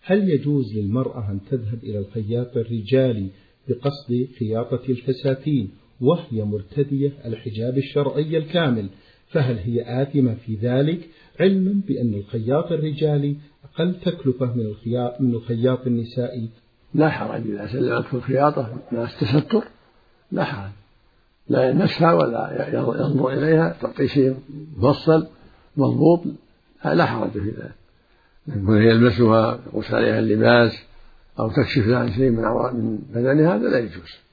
هل يجوز للمرأة أن تذهب إلى الخياط الرجالي بقصد خياطة الفساتين وهي مرتدية الحجاب الشرعي الكامل، فهل هي آثمة في ذلك، علما بأن الخياط الرجالي أقل تكلفة من الخياط النسائي؟ لا حرج إذا سلمت في الخياطة مع التستر، لا حرج، لا يلمسها ولا ينظر إليها، تعطي شيء مفصل مضبوط، لا حرج في ذلك. يكون يلمسها يقص عليها اللباس أو تكشف عن شيء من بدنها هذا لا يجوز.